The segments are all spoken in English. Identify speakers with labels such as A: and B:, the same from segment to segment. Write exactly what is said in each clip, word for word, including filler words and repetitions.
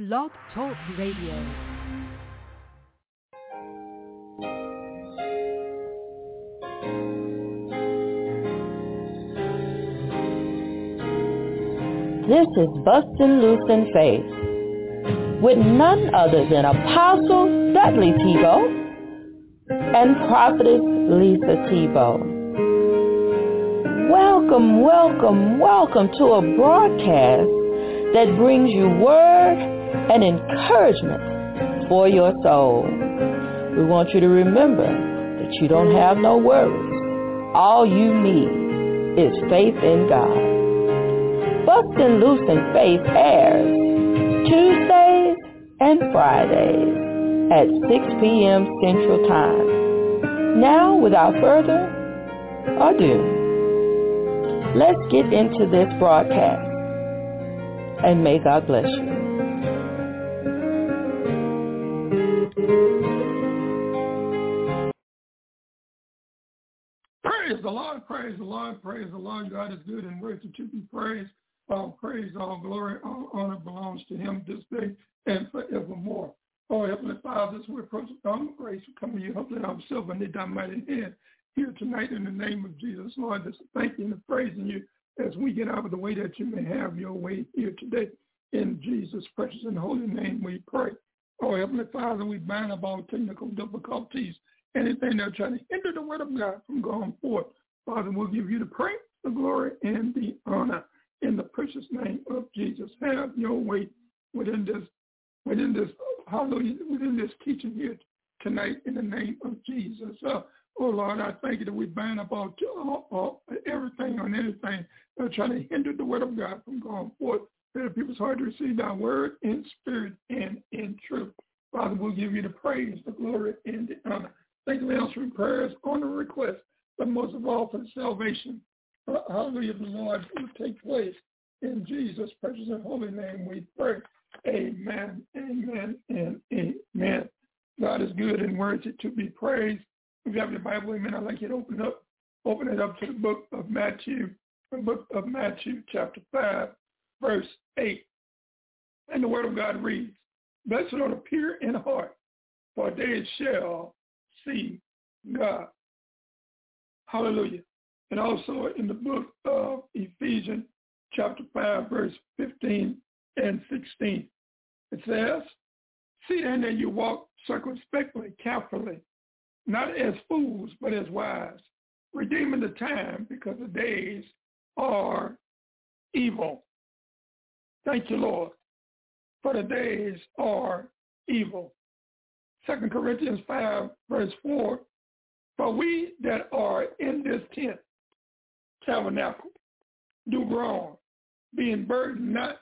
A: Blog Talk Radio.
B: This is Bustin' Loose in Faith with none other than Apostle Dudley Thibeaux and Prophetess Lisa Thibeaux. Welcome, welcome, welcome to a broadcast that brings you word and encouragement for your soul. We want you to remember that you don't have no worries. All you need is faith in God. Bustin' Loose in Faith airs Tuesdays and Fridays at six p.m. Central Time. Now, without further ado, let's get into this broadcast, and may God bless you.
C: Praise the Lord, praise the Lord, praise the Lord. God is good and worthy to be praised. All praise, all glory, all honor belongs to him this day and forevermore. Oh, Heavenly Father, as we approach the throne of grace, we come to you humbly ourselves and need thy mighty hand here tonight in the name of Jesus. Lord, just thank you and praising you as we get out of the way that you may have your way here today. In Jesus' precious and holy name we pray. Oh, Heavenly Father, we bind up all technical difficulties, anything that's trying to hinder the word of God from going forth. Father, we'll give you the praise, the glory, and the honor. In the precious name of Jesus, have your way within this, within this, hallelujah, within this teaching here tonight in the name of Jesus. Uh, oh Lord, I thank you that we bind up all, all, all everything on anything that's trying to hinder the word of God from going forth. That people's heart to receive thy word in spirit and in truth. Father, we'll give you the praise, the glory, and the honor. Thank you for answering prayers on the request, but most of all for the salvation. Hallelujah, the Lord will take place. In Jesus' precious and holy name we pray. Amen, amen, and amen. God is good and worthy to be praised. If you have your Bible, amen, I'd like you to open up, open it up to the book of Matthew, the book of Matthew, chapter five, verse eight. And the word of God reads, "Blessed are the pure in heart, for they shall see God." Hallelujah. And also in the book of Ephesians, chapter five, verse fifteen and sixteen, it says, "See then that you walk circumspectly, carefully, not as fools, but as wise, redeeming the time, because the days are evil." Thank you, Lord, for the days are evil. Second Corinthians five, verse four, "For we that are in this tent, tabernacle, do wrong, being burdened not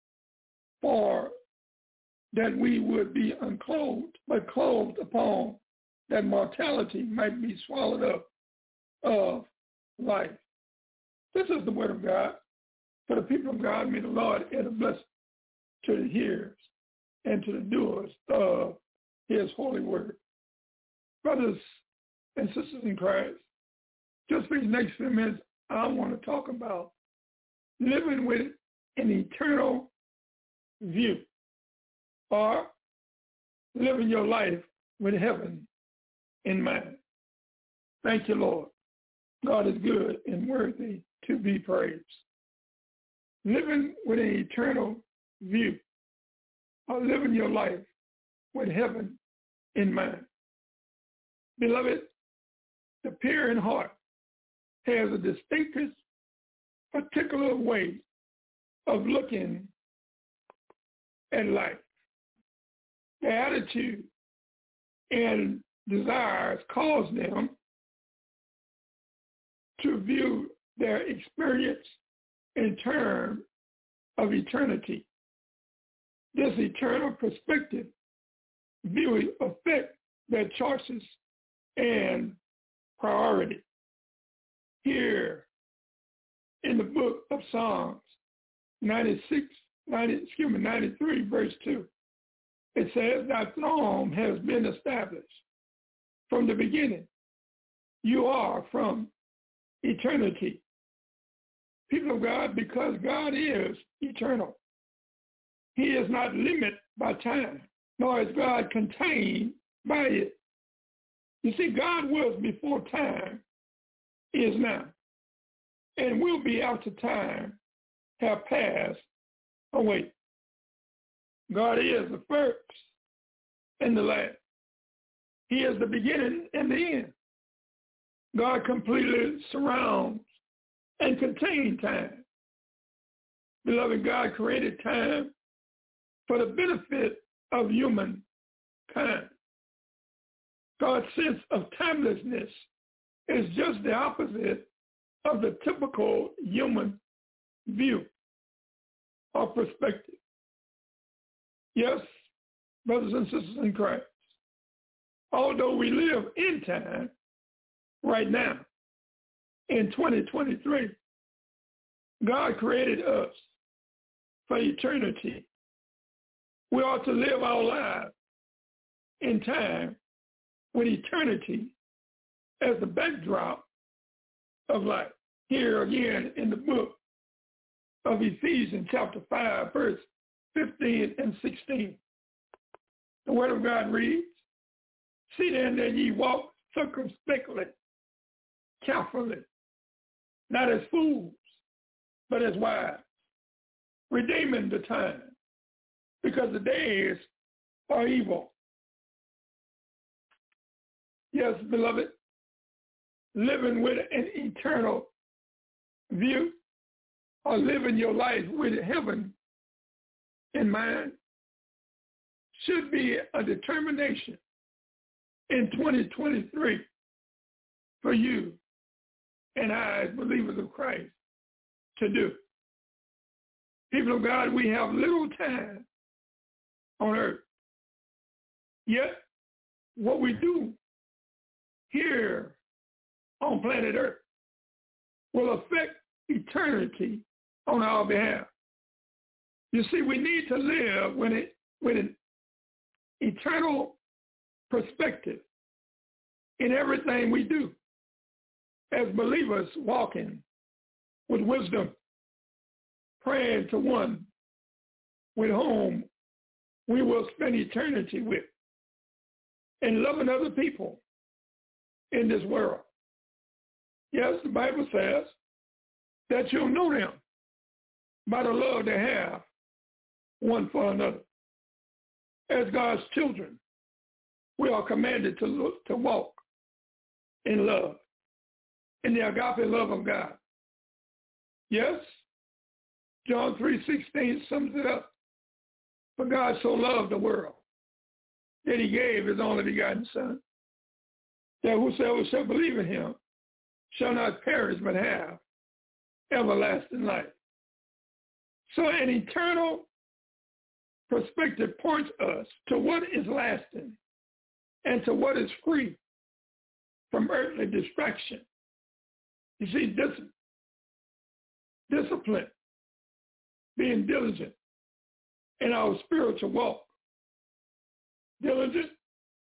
C: for that we would be unclothed, but clothed upon that mortality might be swallowed up of life." This is the word of God. For the people of God, may the Lord add a blessing to the hearers and to the doers of his holy word. Brothers and sisters in Christ, just for these next few minutes, I want to talk about living with an eternal view, or living your life with heaven in mind. Thank you, Lord. God is good and worthy to be praised. Living with an eternal view, or living your life with heaven in mind. Beloved, the pure in heart has a distinctive, particular way of looking at life. The attitude and desires cause them to view their experience in terms of eternity. This eternal perspective view affects their choices and priority. Here in the book of Psalms ninety-six, ninety, excuse me, ninety-three, verse two, it says, "Thy throne has been established from the beginning. You are from eternity." People of God, because God is eternal, He is not limited by time, nor is God contained by it. You see, God was before time, is now, and will be after time have passed away. God is the first and the last. He is the beginning and the end. God completely surrounds and contains time. Beloved, God created time for the benefit of humankind. God's sense of timelessness is just the opposite of the typical human view or perspective. Yes, brothers and sisters in Christ, although we live in time right now, in twenty twenty-three, God created us for eternity. We ought to live our lives in time with eternity as the backdrop of life. Here again in the book of Ephesians chapter five, verse fifteen and sixteen. The word of God reads, "See then that ye walk circumspectly, carefully, not as fools, but as wise, redeeming the time, because the days are evil." Yes, beloved, living with an eternal view or living your life with heaven in mind should be a determination in twenty twenty-three for you and I, as believers of Christ, to do. People of God, we have little time on earth. Yet, what we do here on planet Earth will affect eternity on our behalf. You see, we need to live with, it, with an eternal perspective in everything we do as believers, walking with wisdom, praying to one with whom we will spend eternity with, and loving other people in this world. Yes, the Bible says that you'll know them by the love they have one for another. As God's children, we are commanded to look, to walk in love, in the agape love of God. Yes, John three sixteen sums it up. For God so loved the world that he gave his only begotten Son, that whosoever shall believe in him shall not perish but have everlasting life. So an eternal perspective points us to what is lasting and to what is free from earthly distraction. You see, dis- discipline, being diligent in our spiritual walk, diligent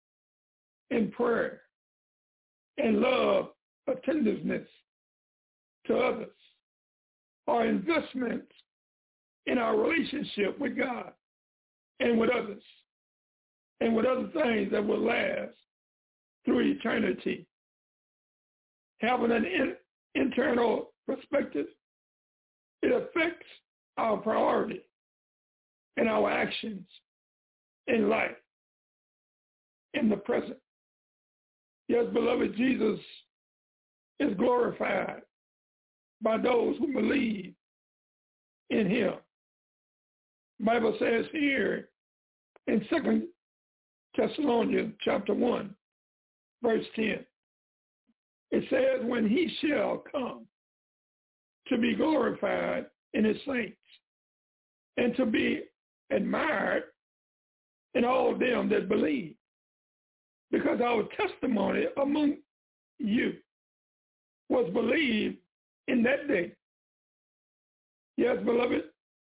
C: in prayer, and love, attentiveness to others, are investments in our relationship with God and with others, and with other things that will last through eternity. Having an in, internal perspective, it affects our priority and our actions in life, in the present. Yes, beloved, Jesus is glorified by those who believe in him. The Bible says here in Second Thessalonians chapter one, verse ten, it says, when he shall come to be glorified in his saints and to be admired in all them that believe, because our testimony among you was believed in that day. Yes, beloved,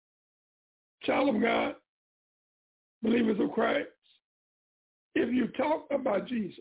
C: child of God, believers of Christ, if you talk about Jesus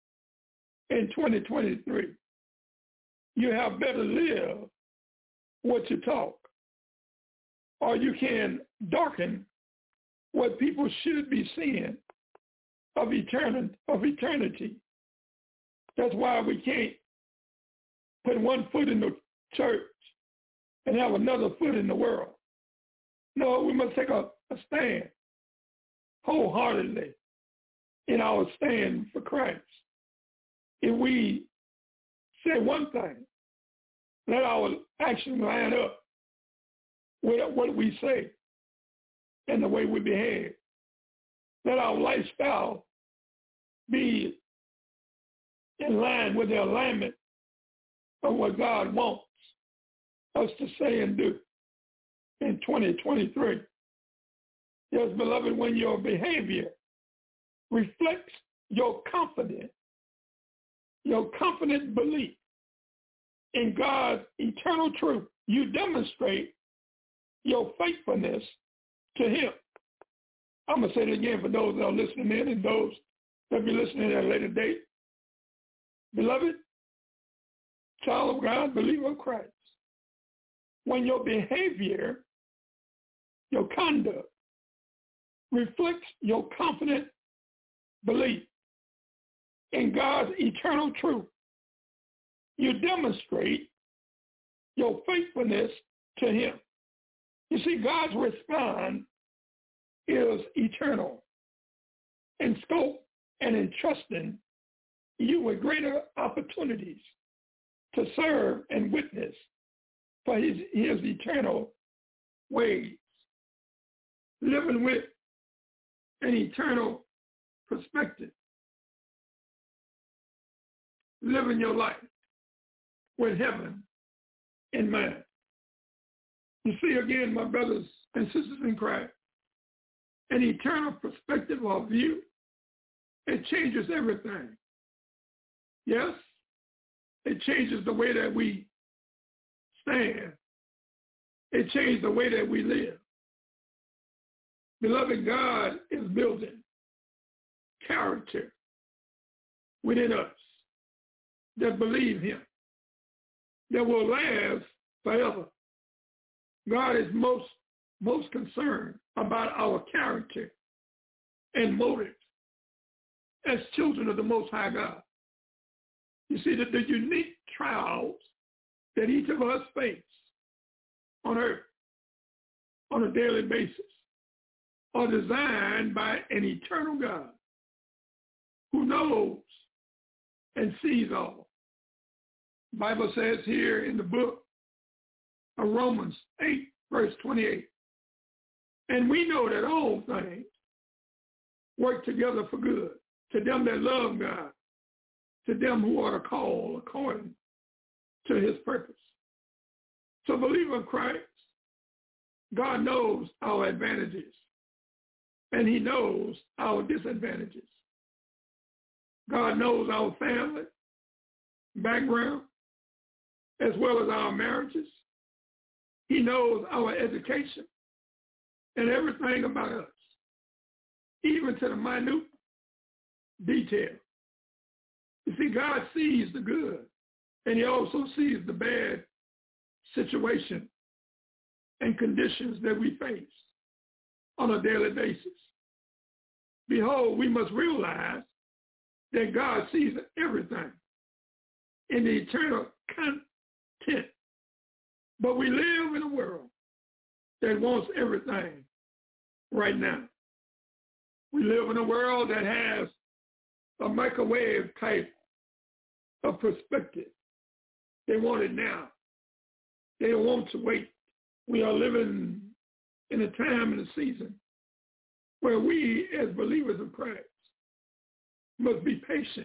C: in twenty twenty-three, you have better live what you talk, or you can darken what people should be seeing of eternity, of eternity. That's why we can't put one foot in the church and have another foot in the world. No, we must take a, a stand wholeheartedly in our stand for Christ. If we say one thing, let our action line up with what we say and the way we behave. Let our lifestyle be in line with the alignment of what God wants us to say and do in twenty twenty-three. Yes, beloved, when your behavior reflects your confident, your confident belief in God's eternal truth, you demonstrate your faithfulness to him. I'm going to say it again for those that are listening in and those that will be listening at a later date. Beloved, child of God, believer of Christ, when your behavior, your conduct, reflects your confident belief in God's eternal truth, you demonstrate your faithfulness to him. You see, God's response is eternal in scope and entrusting you with greater opportunities to serve and witness for his, his eternal ways. Living with an eternal perspective. Living your life with heaven in mind. You see, again, my brothers and sisters in Christ, an eternal perspective or view, it changes everything. Yes, it changes the way that we stand. It changes the way that we live. Beloved, God is building character within us that believe him, that will last forever. God is most, most concerned about our character and motives as children of the Most High God. You see, that the unique trials that each of us face on earth on a daily basis are designed by an eternal God who knows and sees all. The Bible says here in the book of Romans eight, verse twenty-eight, and we know that all things work together for good to them that love God, to them who are called according to his purpose. So, believer of Christ, God knows our advantages, and he knows our disadvantages. God knows our family background, as well as our marriages. He knows our education and everything about us, even to the minute detail. You see, God sees the good, and he also sees the bad situation and conditions that we face on a daily basis. Behold, we must realize that God sees everything in the eternal content. But we live in a world that wants everything right now. We live in a world that has a microwave type of perspective. They want it now. They don't want to wait. We are living in a time and a season where we as believers of Christ must be patient.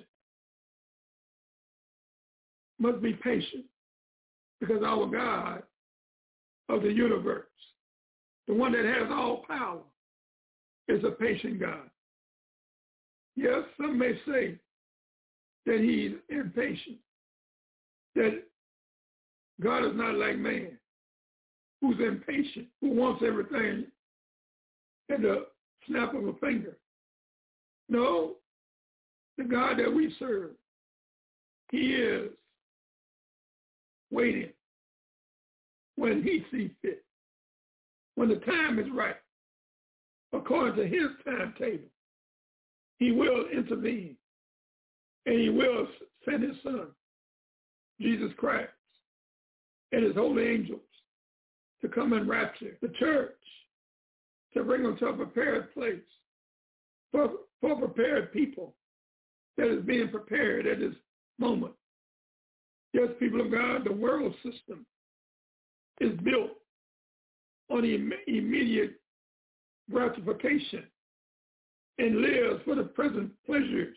C: Must be patient because our God of the universe, the one that has all power, is a patient God. Yes, some may say that he's impatient, that God is not like man, who's impatient, who wants everything at the snap of a finger. No, the God that we serve, he is waiting when he sees fit, when the time is right, according to his timetable, he will intervene, and he will send his son, Jesus Christ, and his holy angels to come and rapture the church, to bring them to a prepared place for, for prepared people that is being prepared at this moment. Yes, people of God, the world system is built on Im- immediate gratification and lives for the present pleasures.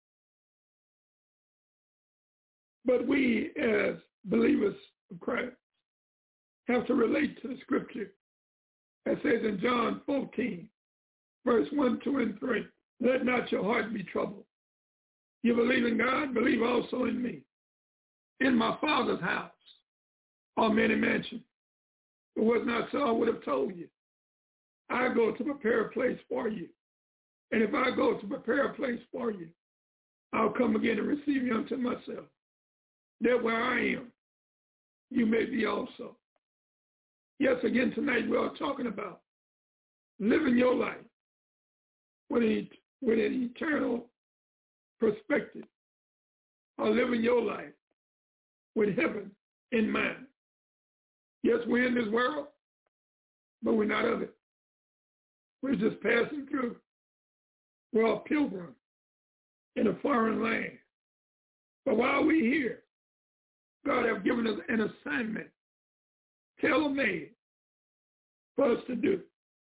C: But we, as believers of Christ, have to relate to the scripture that says in John fourteen, verse one, two, and three, let not your heart be troubled. You believe in God, believe also in me. In my Father's house are many mansions. If it was not so, I would have told you. I go to prepare a place for you. And if I go to prepare a place for you, I'll come again and receive you unto myself. That where I am, you may be also. Yes, again tonight we are talking about living your life with an, with an eternal perspective, or living your life with heaven in mind. Yes, we're in this world, but we're not of it. We're just passing through. We're a pilgrim in a foreign land. But while we're here, God has given us an assignment, tailor-made, for us to do.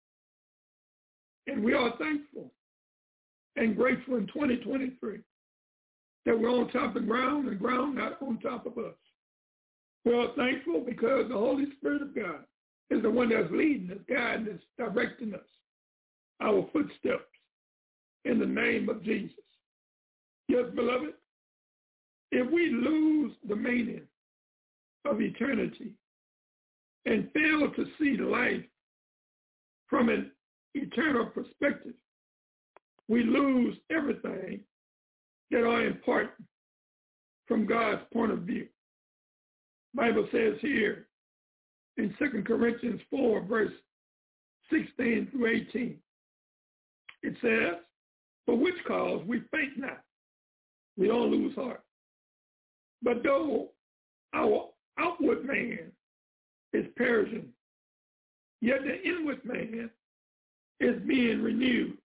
C: And we are thankful and grateful in twenty twenty-three that we're on top of the ground and ground not on top of us. We are thankful because the Holy Spirit of God is the one that's leading us, guiding us, directing us, our footsteps in the name of Jesus. Yes, beloved, if we lose the meaning of eternity and fail to see life from an eternal perspective, we lose everything that are important from God's point of view. The Bible says here in Second Corinthians four, verse sixteen through eighteen, it says, for which cause we faint not, we don't lose heart. But though our outward man is perishing, yet the inward man is being renewed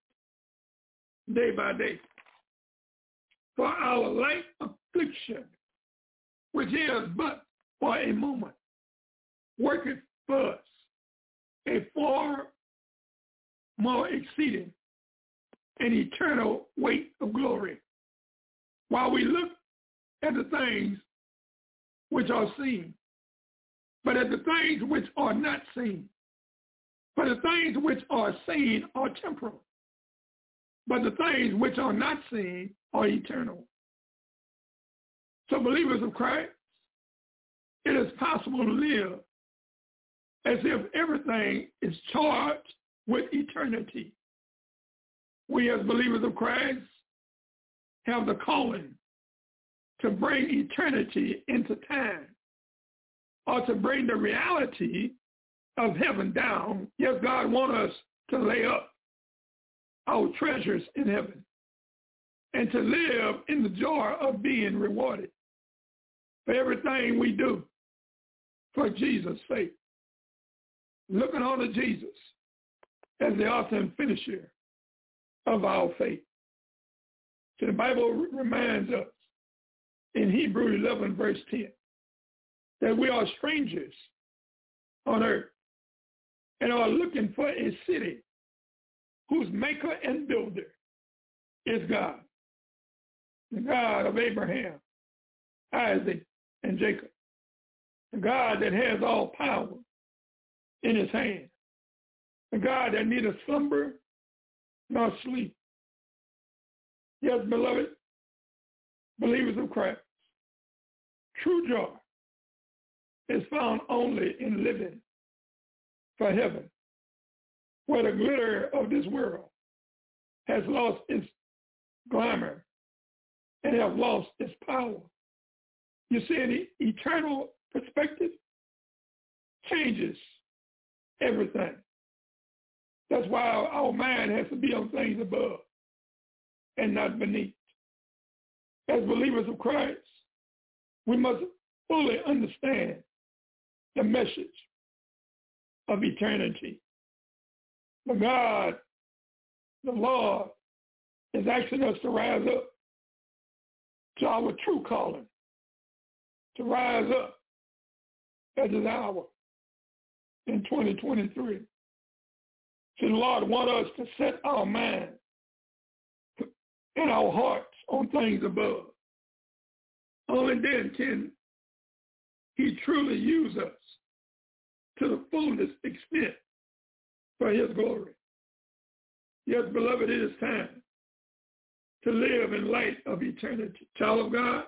C: day by day. For our light affliction, which is but for a moment, worketh for us a far more exceeding and eternal weight of glory, while we look at the things which are seen, but at the things which are not seen. For the things which are seen are temporal, but the things which are not seen are eternal. So believers of Christ, it is possible to live as if everything is charged with eternity. We as believers of Christ have the calling to bring eternity into time, or to bring the reality of heaven down. Yes, God wants us to lay up our treasures in heaven and to live in the joy of being rewarded for everything we do for Jesus' sake. Looking on to Jesus as the author and finisher of our faith. So the Bible reminds us in Hebrews eleven, verse ten, that we are strangers on earth and are looking for a city whose maker and builder is God, the God of Abraham, Isaac, and Jacob, the God that has all power in his hand, the God that neither slumber nor sleep. Yes, beloved, believers of Christ, true joy is found only in living for heaven, where the glitter of this world has lost its glamour and have lost its power. You see, an eternal perspective changes everything. That's why our, our mind has to be on things above and not beneath. As believers of Christ, we must fully understand the message of eternity. But God, the Lord, is asking us to rise up to our true calling, to rise up at this hour in twenty twenty-three. So the Lord wants us to set our mind and our hearts on things above. Only then can he truly use us to the fullest extent for his glory. Yes, beloved, it is time to live in light of eternity. Child of God,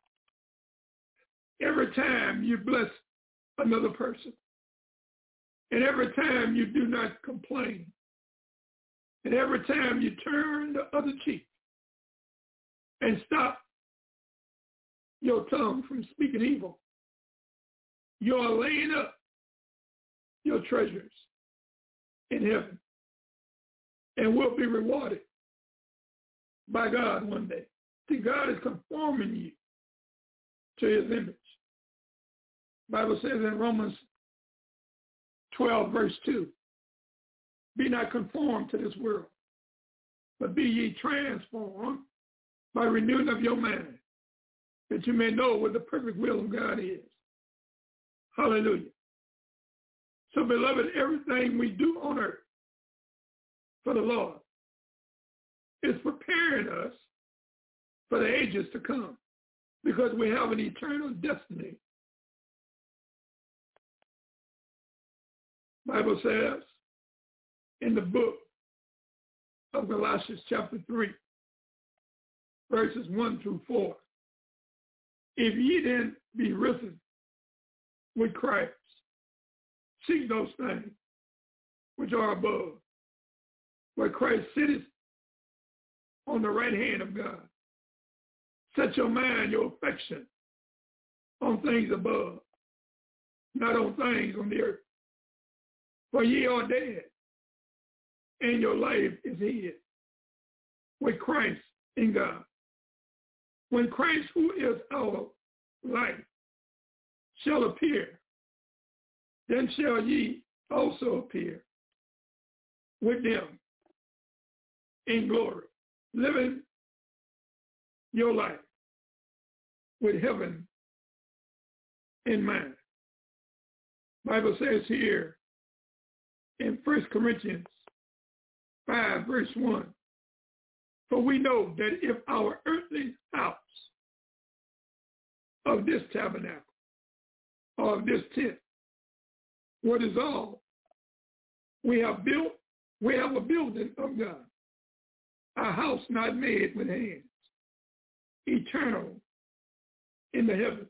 C: every time you bless another person, and every time you do not complain, and every time you turn the other cheek and stop your tongue from speaking evil, you are laying up your treasures in heaven and will be rewarded by God one day. See, God is conforming you to his image. The Bible says in Romans twelve, verse two, be not conformed to this world, but be ye transformed by renewing of your mind, that you may know what the perfect will of God is. Hallelujah. So, beloved, everything we do on earth for the Lord is preparing us for the ages to come, because we have an eternal destiny. The Bible says in the book of Galatians chapter three, verses one through four, if ye then be risen with Christ, seek those things which are above, where Christ sitteth on the right hand of God. Set your mind, your affection on things above, not on things on the earth. For ye are dead, and your life is hid with Christ in God. When Christ, who is our life, shall appear, then shall ye also appear with them in glory, living your life with heaven in mind. Bible says here in First Corinthians five, verse one, for we know that if our earthly house of this tabernacle or of this tent were dissolved, we have built, we have a building of God, a house not made with hands, eternal in the heavens.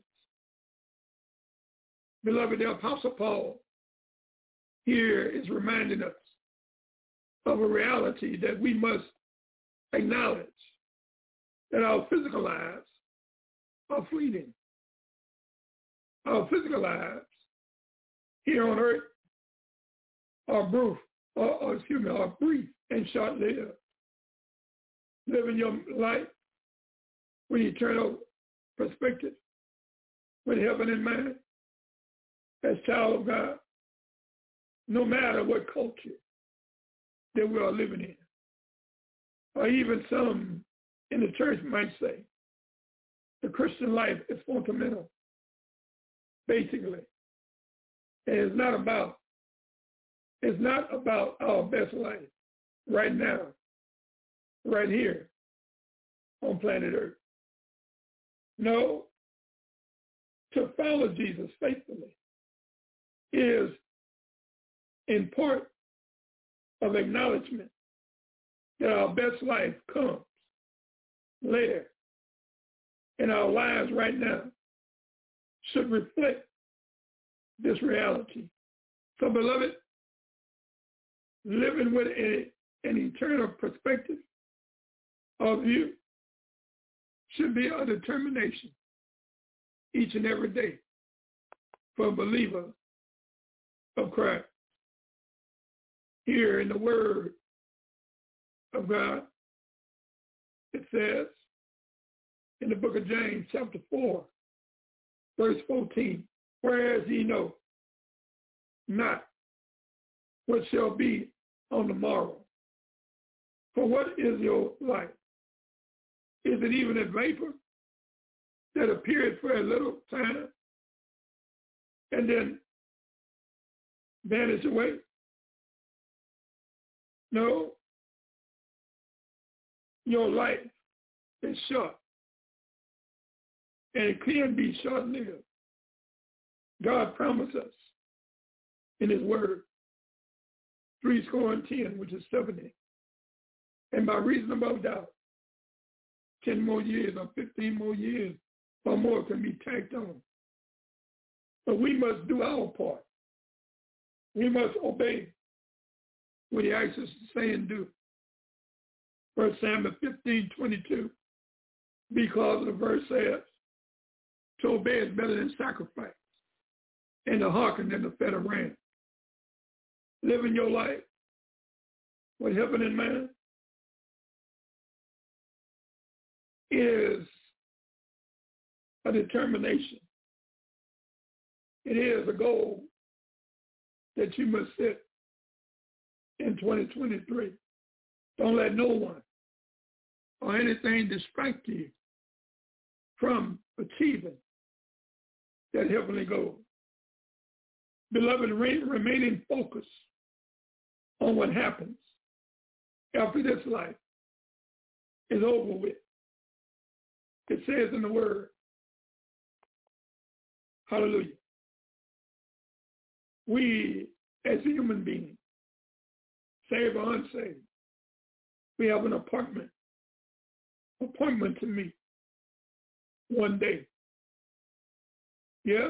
C: Beloved, the Apostle Paul here is reminding us of a reality that we must acknowledge, that our physical lives are fleeting. Our physical lives here on earth are brief, or, or excuse me, are brief and short-lived. Living your life with eternal perspective, with heaven in mind, as child of God, no matter what culture that we are living in, or even some in the church might say, the Christian life is fundamental, basically. And it's not about, it's not about our best life right now, right here on planet Earth. No, to follow Jesus faithfully is in part of acknowledgement that our best life comes later, and our lives right now should reflect this reality. So, beloved, living with a, an eternal perspective of you should be a determination each and every day for a believer of Christ. here in the Word of God, it says in the book of James, chapter four, verse fourteen, whereas ye know not what shall be on the morrow. For what is your life? Is it even a vapor that appeared for a little time and then vanish away? No. Your life is short, and it can be short-lived. God promised us in his word, three score and ten, which is seventy. And by reasonable doubt, ten more years or fifteen more years or more can be tacked on. But we must do our part. We must obey what he asks us to say and do. First Samuel fifteen twenty-two, because the verse says, to obey is better than sacrifice, and to hearken than the fat of ram. Living your life with heaven in mind is a determination. It is a goal that you must set in twenty twenty-three. Don't let no one or anything distract you from achieving that heavenly goal. Beloved, remaining focused on what happens after this life is over with. It says in the word, hallelujah, we as human beings, saved or unsaved, we have an appointment, appointment to meet one day. Yes,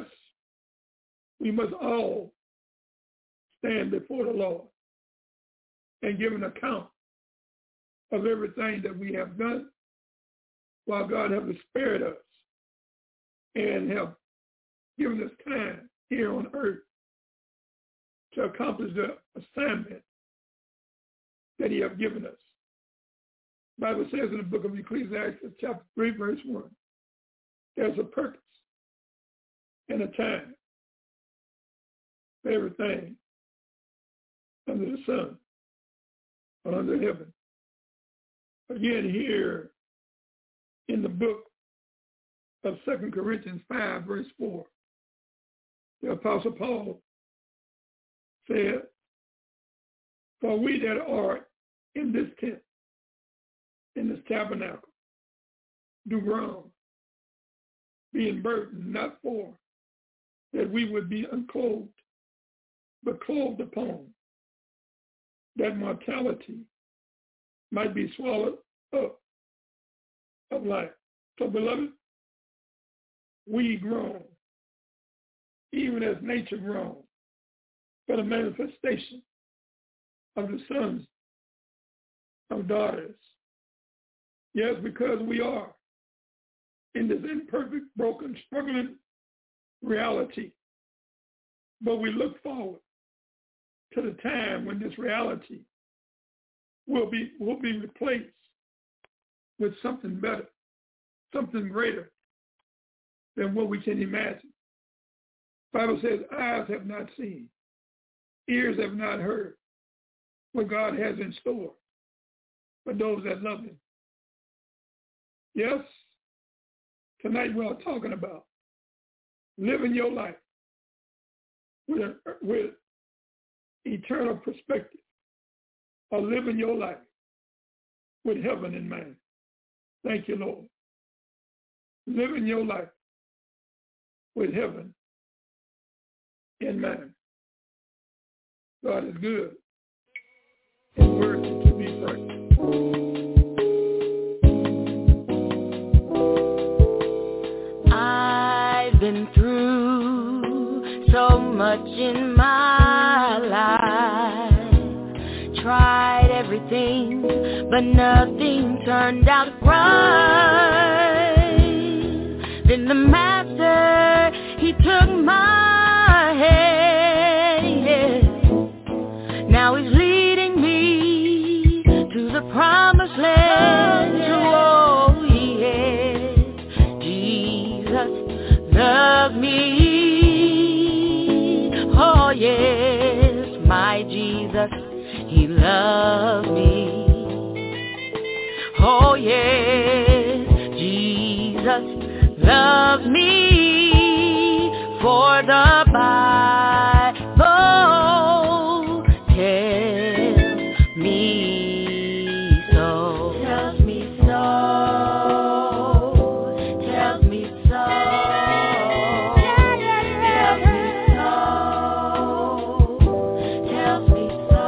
C: we must all stand before the Lord and give an account of everything that we have done while God has spared us and have given us time here on earth to accomplish the assignment that he has given us. The Bible says in the book of Ecclesiastes, chapter three, verse one, there's a purpose and a time for everything under the sun or under heaven. Again, here in the book of Second Corinthians five, verse four, the Apostle Paul said, for we that are in this tent, in this tabernacle, do groan, being burdened, not for that we would be unclothed, but clothed upon, that mortality might be swallowed up of life. So, beloved, we groan, even as nature groans, for the manifestation of the sons of daughters. Yes, because we are in this imperfect, broken, struggling reality. But we look forward to the time when this reality will be will be replaced with something better, something greater than what we can imagine. The Bible says, eyes have not seen, ears have not heard what God has in store for those that love him. Yes, tonight we are talking about living your life with, a, with eternal perspective, or living your life with heaven in mind. Thank you, Lord. Living your life with heaven in mind. God is good and worthy to be praised.
B: I've been through so much in my life, tried everything, but nothing turned out right. Then the master, he took my hand, yeah. Now he's leaving loves me. Oh yes, Jesus loves me, for the Bible tells me so. Tells me so. Tells me so. Tells me so. Tells me so.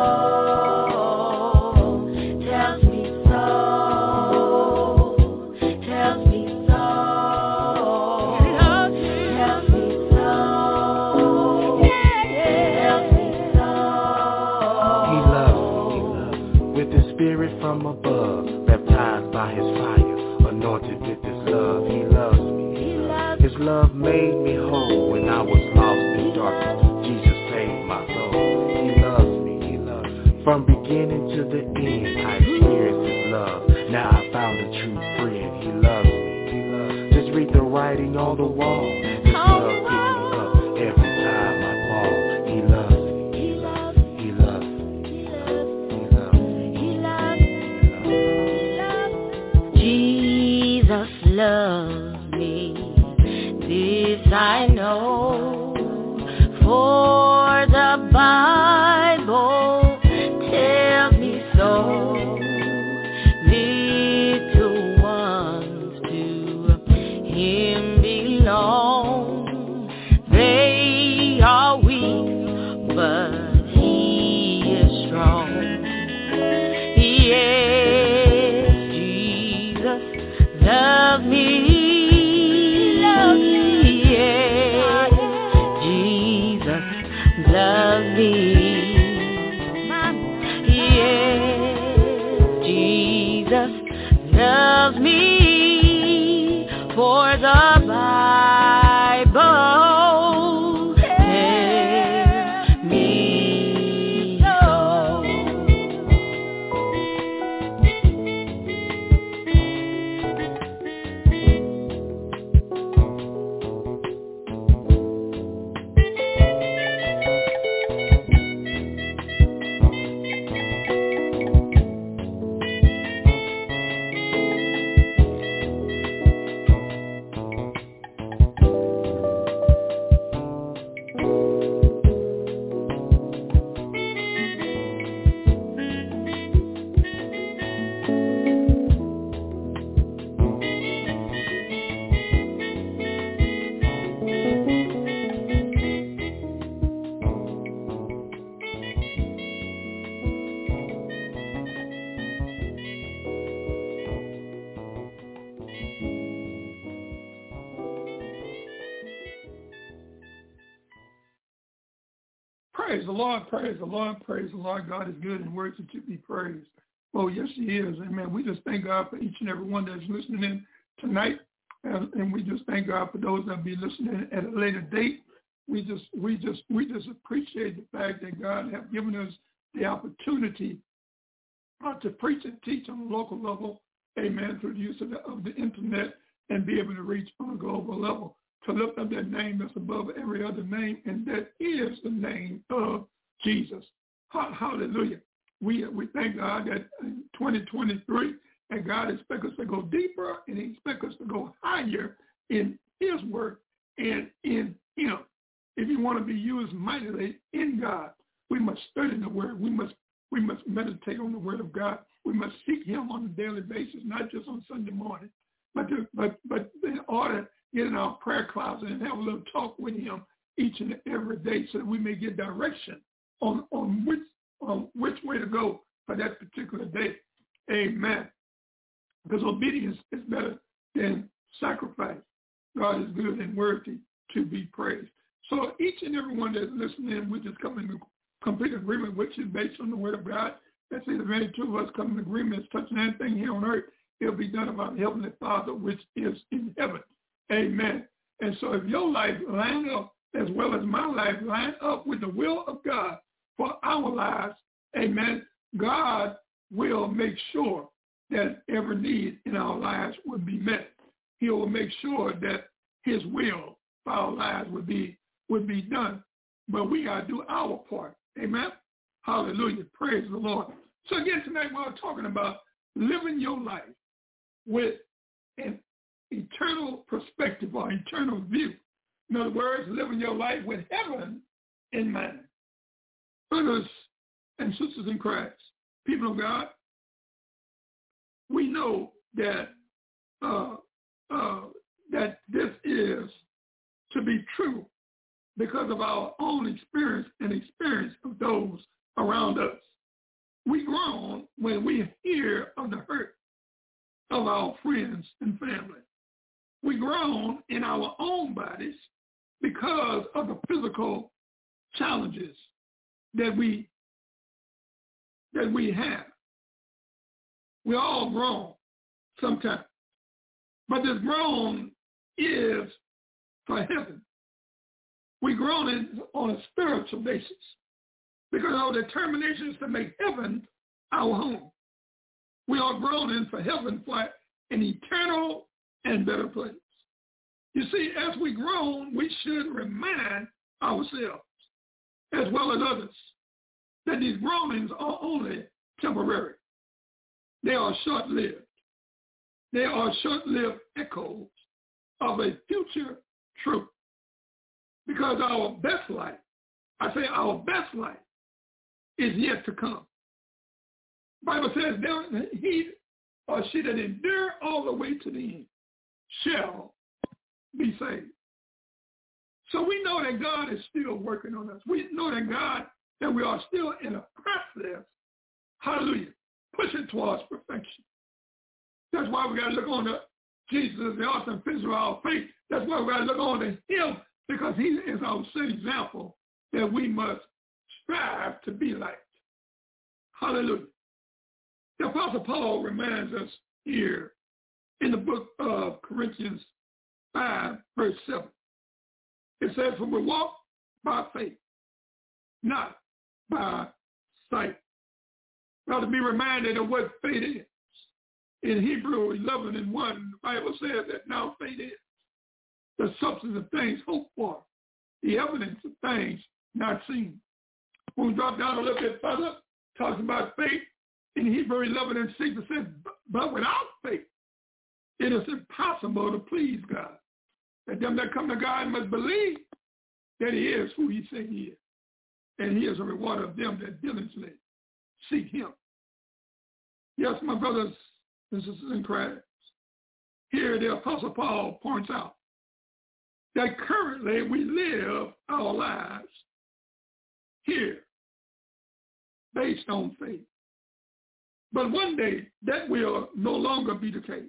B: Tells me so. Tells me so. Tells me so. Tells me so.
D: He loves me with the Spirit from above, baptized by his fire, anointed with his love. He loves me. His love made me whole when I was lost in darkness. Jesus saved my soul. He loves me. He loves me. From beginning to the end, I experienced his love. Now I found a true friend. He loves me. He loves me. Just read the writing on the wall. His love picks me up every time I fall. He loves me. He loves me. He loves me. He loves me. He loves me.
B: Jesus loves me, this I know, for the Bible tells me so. Little ones to him belong. They are weak, but he is strong. Yes, Jesus loves me. Loves me. Yes, Jesus loves me. Yes, Jesus loves me, for the Bible tells me so.
C: Praise the Lord, praise the Lord, praise the Lord. God is good and worthy to be praised. Oh, yes, he is. Amen. We just thank God for each and every one that's listening in tonight. And, and we just thank God for those that be listening at a later date. We just, we just, we just appreciate the fact that God has given us the opportunity uh, to preach and teach on a local level. Amen. Through the use of the, of the internet and be able to reach on a global level, to lift up that name that's above every other name, and that is the name of Jesus. Hallelujah. We we thank God that in twenty twenty-three, and God expects us to go deeper, and he expects us to go higher in his work and in him. If you want to be used mightily in God, we must study the word. We must we must meditate on the word of God. We must seek him on a daily basis, not just on Sunday morning, but to, but but in order to get in our prayer closet and have a little talk with him each and every day, so that we may get direction on on which on which way to go for that particular day. Amen. Because obedience is better than sacrifice. God is good and worthy to be praised. So each and every one that's listening, we just come in complete agreement, which is based on the word of God. That's it. If any two of us come in agreement, touching anything here on earth, it'll be done by the Heavenly Father, which is in heaven. Amen. And so if your life line up, as well as my life, line up with the will of God for our lives, amen, God will make sure that every need in our lives will be met. He will make sure that his will for our lives would be would be done. But we got to do our part. Amen. Hallelujah. Praise the Lord. So again, tonight we're talking about living your life with an eternal perspective or eternal view. In other words, living your life with heaven in mind. Brothers and sisters in Christ, people of God, we know that uh, uh, that this is to be true because of our own experience and experience of those around us. We groan when we hear of the hurt of our friends and family. We groan in our own bodies because of the physical challenges that we that we have. We all groan sometimes. But this groan is for heaven. We groan on a spiritual basis because our determination is to make heaven our home. We are groaning for heaven for an eternal and better place. You see, as we groan, we should remind ourselves, as well as others, that these groanings are only temporary. They are short-lived. They are short-lived echoes of a future truth. Because our best life, I say our best life, is yet to come. The Bible says, he or she that endure all the way to the end shall be saved. So we know that God is still working on us. We know that God, that we are still in a process, hallelujah, pushing towards perfection. That's why we got to look on to Jesus as the author and finisher of our faith. That's why we got to look on to him, because he is our set example that we must strive to be like. Hallelujah. The Apostle Paul reminds us here in the book of Corinthians five, verse seven. It says, for we walk by faith, not by sight. We ought to be reminded of what faith is. In Hebrew eleven and one, the Bible says that now faith is the substance of things hoped for, the evidence of things not seen. When we drop down a little bit further, talks about faith, in Hebrew eleven and six, it says, but without faith, it is impossible to please God. That them that come to God must believe that he is who he said he is. And he is a rewarder of them that diligently seek him. Yes, my brothers and sisters in Christ, here the Apostle Paul points out that currently we live our lives here based on faith. But one day that will no longer be the case.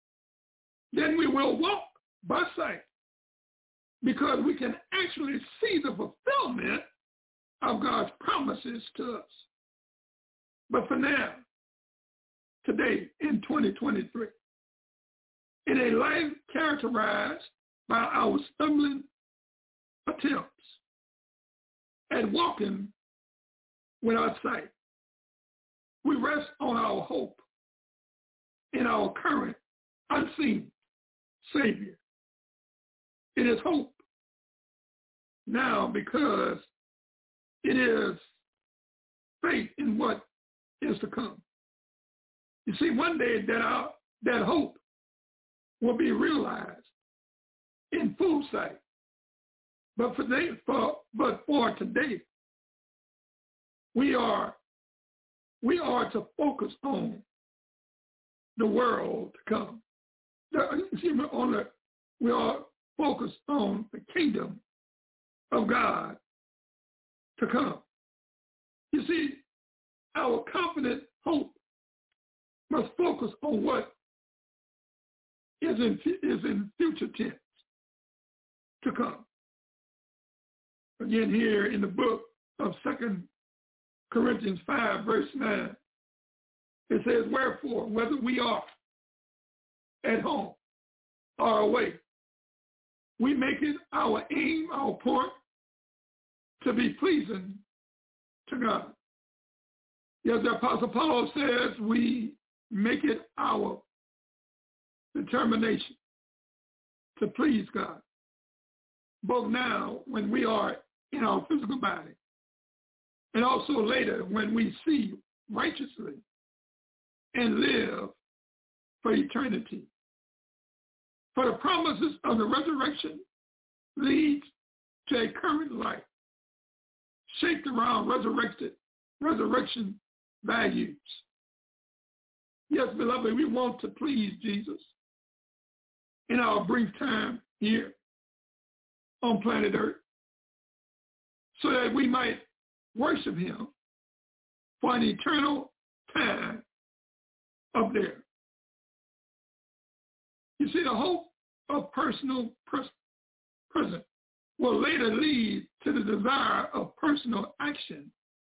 C: Then we will walk by sight because we can actually see the fulfillment of God's promises to us. But for now, today in twenty twenty-three, in a life characterized by our stumbling attempts at walking without sight, we rest on our hope in our current unseen Savior. It is hope now because it is faith in what is to come. You see, one day that our, that hope will be realized in full sight. But for today, for but for today, we are we are to focus on the world to come. The, see, on the, we are focused on the kingdom of God to come. You see, our confident hope must focus on what is in, is in future tense to come. Again, here in the book of Second Corinthians five, verse nine, it says, wherefore, whether we are at home or away, we make it our aim, our point, to be pleasing to God. Yes, the Apostle Paul says we make it our determination to please God, both now when we are in our physical body, and also later when we see righteously and live for eternity. For the promises of the resurrection leads to a current life shaped around resurrected resurrection values. Yes, beloved, we want to please Jesus in our brief time here on planet Earth so that we might worship him for an eternal time up there. You see, the hope of personal pres- present will later lead to the desire of personal action.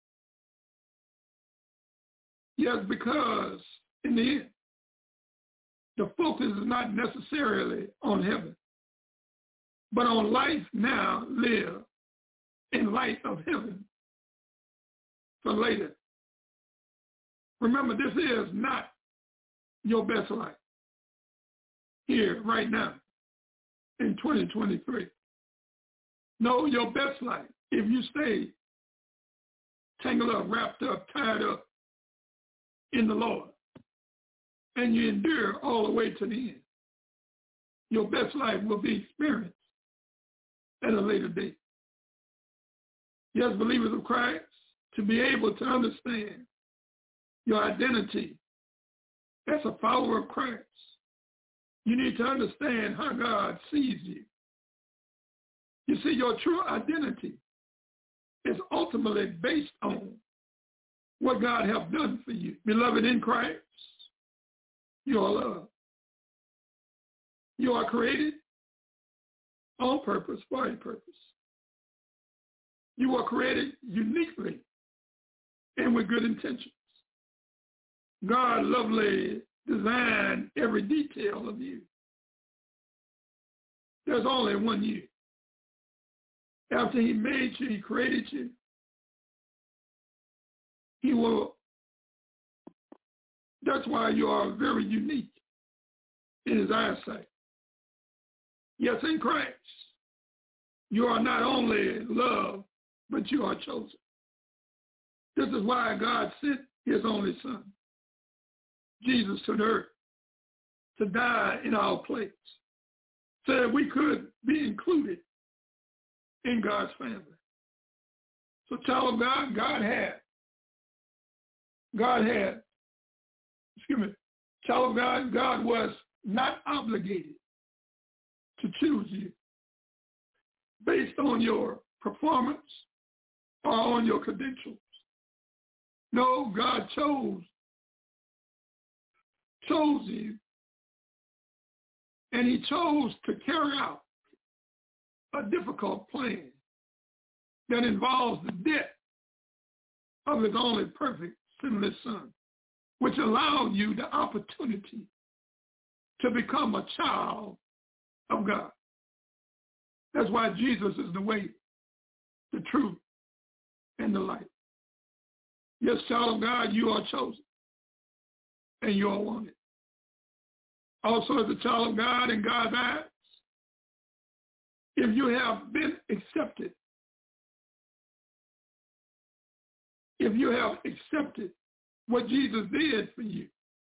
C: Yes, because in the end, the focus is not necessarily on heaven, but on life now lived in light of heaven for later. Remember, this is not your best life here, right now, in twenty twenty-three. No, your best life, if you stay tangled up, wrapped up, tied up in the Lord, and you endure all the way to the end, your best life will be experienced at a later date. Yes, believers of Christ, to be able to understand your identity as a follower of Christ, you need to understand how God sees you. You see, your true identity is ultimately based on what God has done for you. Beloved in Christ, you are loved. You are created on purpose, for a purpose. You are created uniquely and with good intentions. God lovely designed every detail of you. There's only one you. After he made you, he created you, he will, that's why you are very unique in his eyesight. Yes, in Christ, you are not only loved, but you are chosen. This is why God sent his only son, Jesus, to the earth to die in our place so that we could be included in God's family. So child of God, God had, God had, excuse me, child of God, God was not obligated to choose you based on your performance or on your credentials. No, God chose, chose you, and he chose to carry out a difficult plan that involves the death of his only perfect sinless son, which allowed you the opportunity to become a child of God. That's why Jesus is the way, the truth, and the light. Yes, child of God, you are chosen, and you are wanted. Also, as a child of God in God's eyes, if you have been accepted, if you have accepted what Jesus did for you,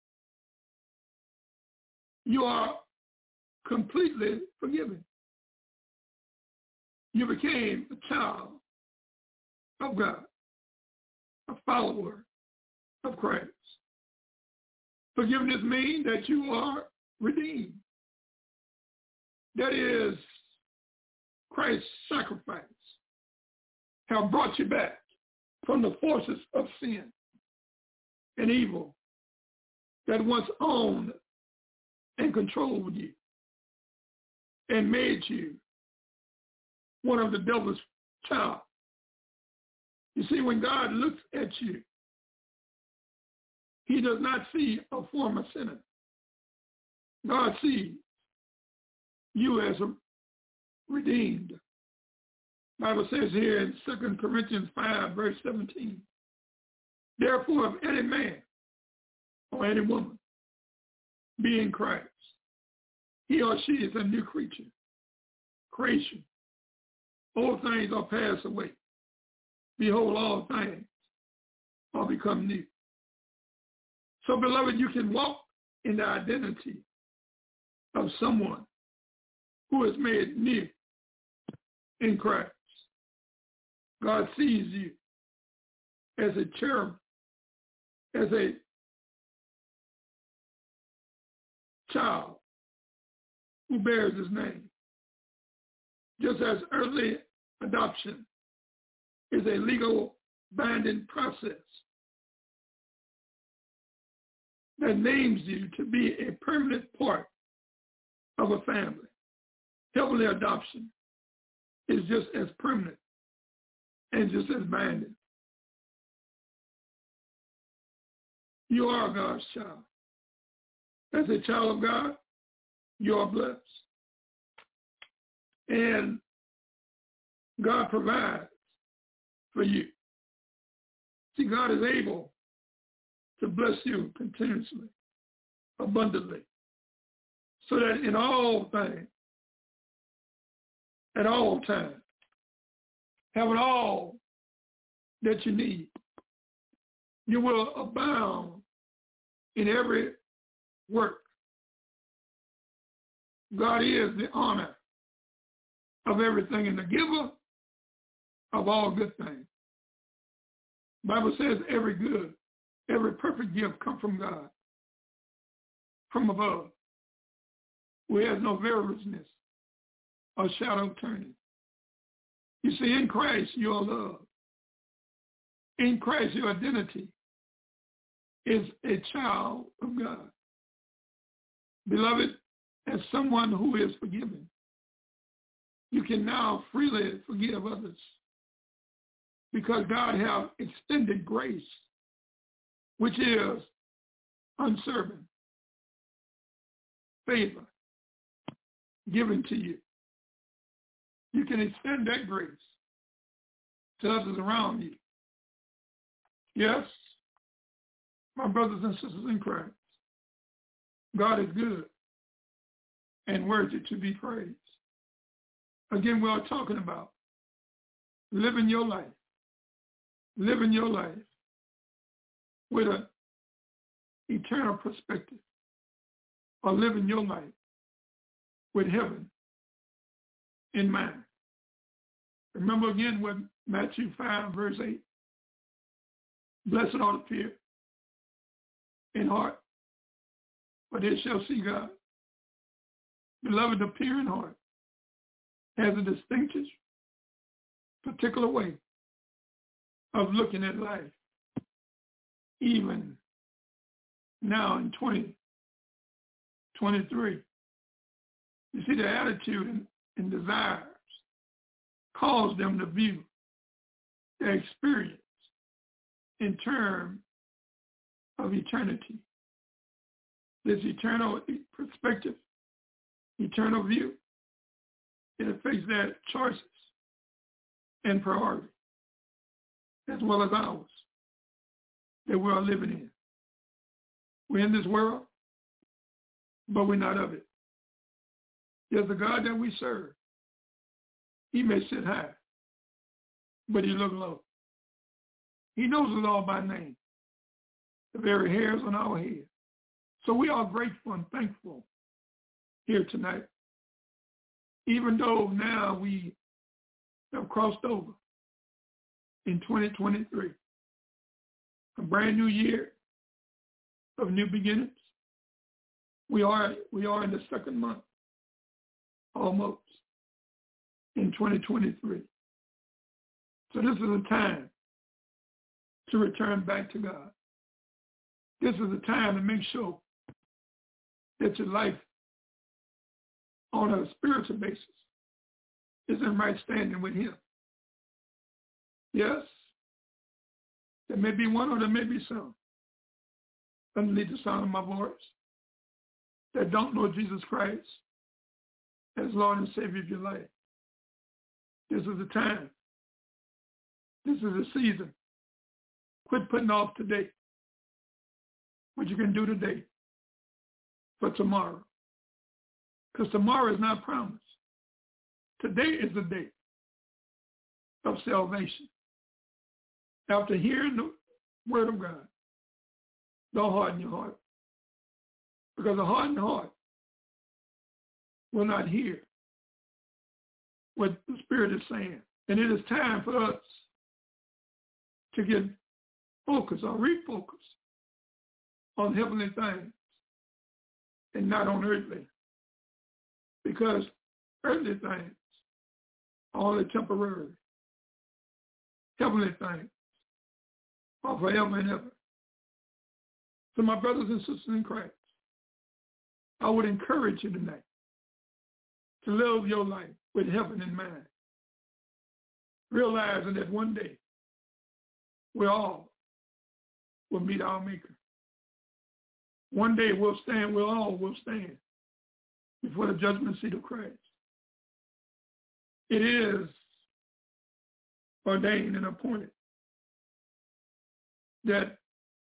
C: you are completely forgiven. You became a child of God, a follower of Christ. Forgiveness means that you are redeemed. That is, Christ's sacrifice have brought you back from the forces of sin and evil that once owned and controlled you and made you one of the devil's child. You see, when God looks at you, he does not see a former sinner. God sees you as a redeemed. The Bible says here in Second Corinthians five, verse seventeen, therefore, if any man or any woman be in Christ, he or she is a new creature, creation. All things are passed away. Behold, all things are become new. So, beloved, you can walk in the identity of someone who is made new in Christ. God sees you as a cherub, as a child who bears his name. Just as early adoption is a legal binding process that names you to be a permanent part of a family, heavenly adoption is just as permanent and just as binding. You are God's child. As a child of God, you are blessed. And God provides for you. See, God is able to bless you continuously, abundantly, so that in all things, at all times, having all that you need, you will abound in every work. God is the honor of everything and the giver of all good things. The Bible says every good, every perfect gift comes from God, from above, who has no variousness or shadow of turning. You see, in Christ you are loved. In Christ your identity is a child of God. Beloved, as someone who is forgiven, you can now freely forgive others because God has extended grace, which is unserving favor given to you. You can extend that grace to others around you. Yes, my brothers and sisters in Christ, God is good and worthy to be praised. Again, we are talking about living your life, living your life with an eternal perspective, or living your life with heaven in mind. Remember again what Matthew five, verse eight, blessed are the pure in heart, for they shall see God. Beloved, the pure in heart has a distinctive, particular way of looking at life, even now in twenty twenty-three. You see, the attitude and, and desires cause them to view their experience in terms of eternity. This eternal perspective, eternal view, it affects their choices and priorities, as well as ours, that we are living in. We're in this world, but we're not of it. There's a God that we serve. He may sit high, but he look low. He knows us all by name, the very hairs on our head. So we are grateful and thankful here tonight, even though now we have crossed over in twenty twenty-three, a brand new year of new beginnings. We are, we are in the second month, almost, in twenty twenty-three. So this is a time to return back to God. This is a time to make sure that your life on a spiritual basis is in right standing with him. Yes, there may be one or there may be some underneath the sound of my voice that don't know Jesus Christ as Lord and Savior of your life. This is the time. This is the season. Quit putting off today what you can do today for tomorrow. Because tomorrow is not promised. Today is the day of salvation. After hearing the word of God, Don't harden your heart. Because a hardened heart will not hear what the Spirit is saying. And it is time for us to get focused or refocus on heavenly things and not on earthly. Because earthly things are only temporary. Heavenly things are forever and ever. So my brothers and sisters in Christ, I would encourage you tonight to live your life with heaven in mind. Realizing that one day we all will meet our Maker. One day we'll stand, we all will stand before the judgment seat of Christ. It is ordained and appointed that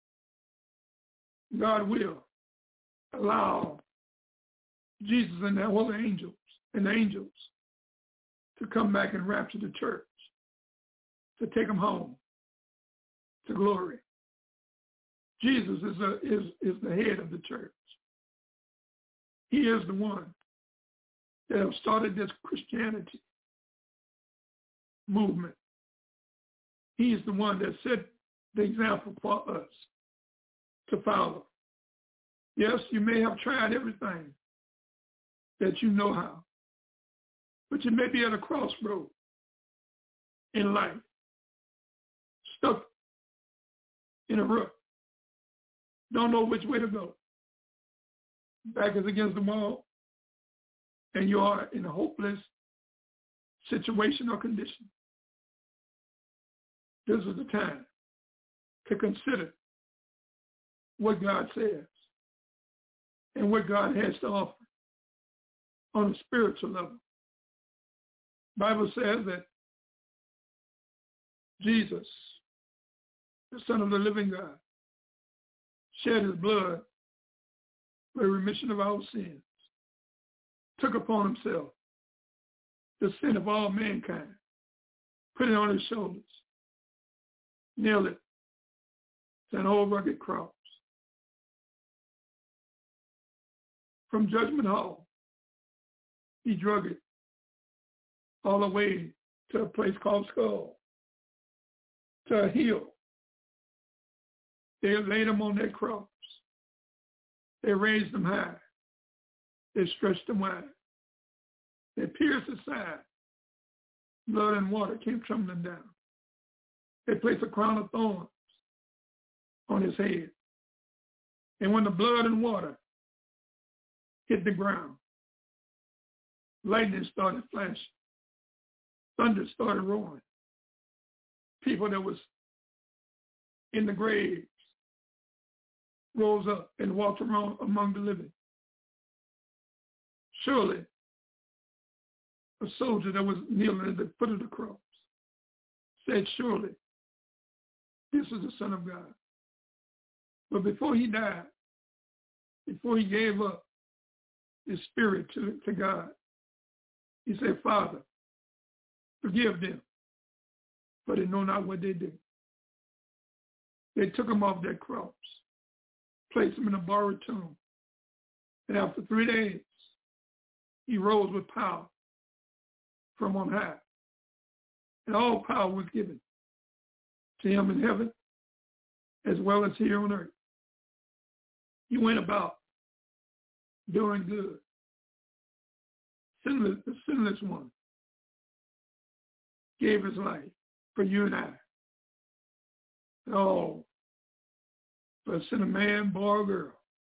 C: God will allow Jesus and the holy angels and the angels to come back and rapture the church, to take them home to glory. Jesus is, a, is, is the head of the church. He is the one that have started this Christianity movement. He is the one that set the example for us to follow. Yes, you may have tried everything that you know how, but you may be at a crossroad in life, stuck in a rut, don't know which way to go. Back is against the wall, and you are in a hopeless situation or condition. This is the time to consider what God says and what God has to offer on a spiritual level. The Bible says that Jesus, the Son of the living God, shed his blood for the remission of our sins, took upon himself the sin of all mankind, put it on his shoulders, nailed it to an old rugged cross. From Judgment Hall, he drug it all the way to a place called Skull, to a hill. They laid him on that cross. They raised him high. They stretched him wide. They pierced his side. Blood and water came tumbling down. They placed a crown of thorns on his head. And when the blood and water hit the ground, lightning started flashing. Thunder started roaring. People that was in the graves rose up and walked around among the living. Surely, a soldier that was kneeling at the foot of the cross said, surely, this is the Son of God. But before he died, before he gave up his spirit to, to God, he said, Father, forgive them, for they know not what they do. They took him off that cross, placed him in a borrowed tomb, and after three days, he rose with power from on high. And all power was given to him in heaven as well as here on earth. He went about doing good. Sinless, the sinless one gave his life for you and I. Oh, for a sinner man, boy, or girl,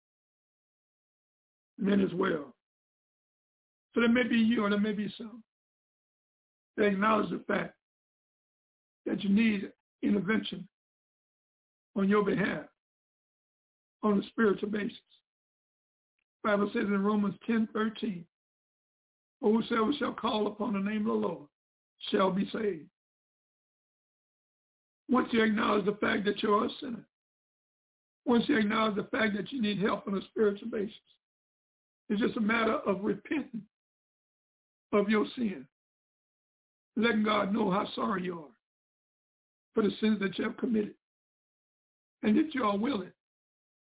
C: men as well. So there may be you or there may be some that acknowledge the fact that you need intervention on your behalf on a spiritual basis. The Bible says in Romans ten thirteen, whosoever shall call upon the name of the Lord shall be saved. Once you acknowledge the fact that you're a sinner, once you acknowledge the fact that you need help on a spiritual basis, it's just a matter of repenting of your sin, letting God know how sorry you are for the sins that you have committed, and that you are willing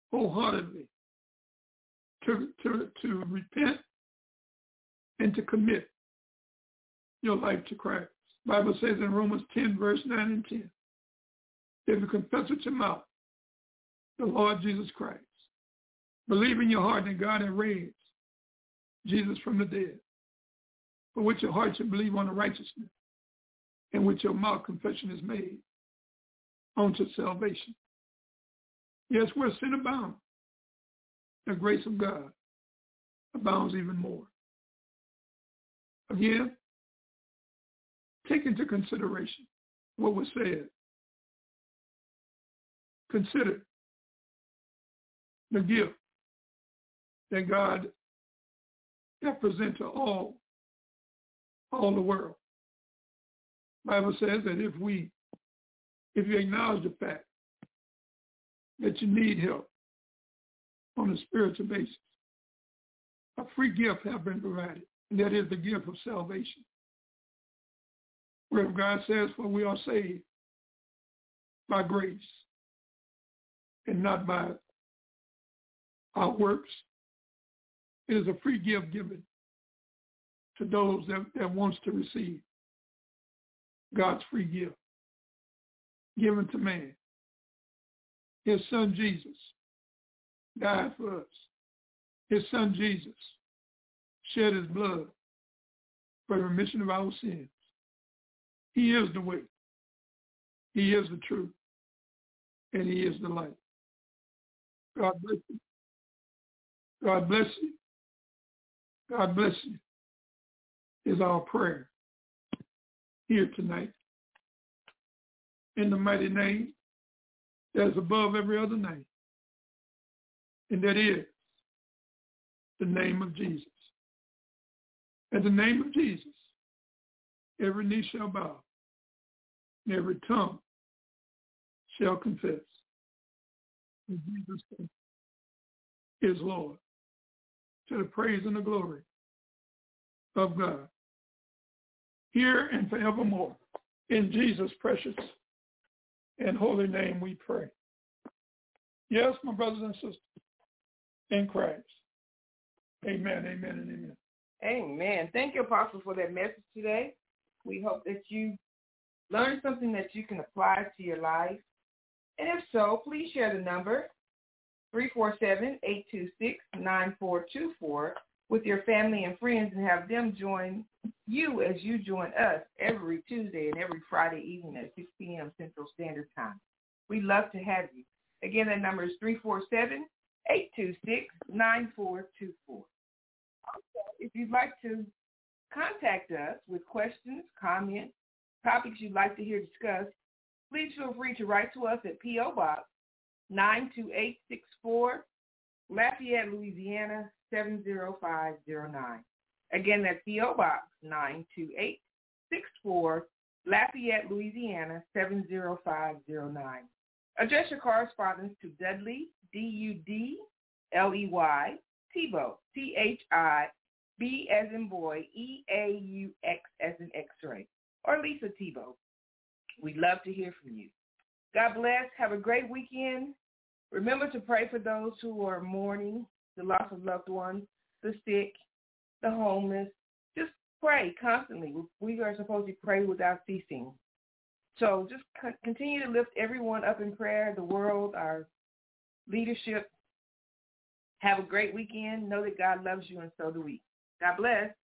C: wholeheartedly to, to, to repent and to commit your life to Christ. The Bible says in Romans ten, verse nine and ten, if you confess with your mouth the Lord Jesus Christ, believe in your heart that God has raised Jesus from the dead, for with your heart you believe on the righteousness, and with your mouth confession is made unto salvation. Yes, where sin abounds, the grace of God abounds even more. Again, take into consideration what was said. Consider the gift that God has presented to all, all the world. The Bible says that if we, if you acknowledge the fact that you need help on a spiritual basis, a free gift has been provided, and that is the gift of salvation. Where God says, for we are saved by grace and not by our works. It is a free gift given to those that, that wants to receive God's free gift given to man. His son Jesus died for us. His son Jesus shed his blood for the remission of our sins. He is the way. He is the truth. And he is the light. God bless you. God bless you. God bless you is our prayer here tonight. In the mighty name that is above every other name. And that is the name of Jesus. At the name of Jesus, every knee shall bow, and every tongue shall confess that Jesus is Lord, to the praise and the glory of God, here and forevermore. In Jesus' precious and holy name we pray. Yes, my brothers and sisters, in Christ. Amen, amen, and amen.
E: Amen. Thank you, Apostle, for that message today. We hope that you learned something that you can apply to your life. And if so, please share the number, three four seven, eight two six, nine four two four, with your family and friends, and have them join you as you join us every Tuesday and every Friday evening at six p.m. Central Standard Time. We'd love to have you. Again, that number is three four seven, eight two six, nine four two four. Also, if you'd like to contact us with questions, comments, topics you'd like to hear discussed, please feel free to write to us at P O. Box nine two eight six four, Lafayette, Louisiana, seven zero five zero nine. Again, that's P O. Box nine two eight six four, Lafayette, Louisiana, seven zero five zero nine. Address your correspondence to Dudley, D U D L E Y, Thibault, T H I B as in boy, E A U X as in X-ray, or Lisa Thibault. We'd love to hear from you. God bless. Have a great weekend. Remember to pray for those who are mourning the loss of loved ones, the sick, the homeless. Just pray constantly. We are supposed to pray without ceasing. So just continue to lift everyone up in prayer, the world, our leadership. Have a great weekend. Know that God loves you, and so do we. God bless.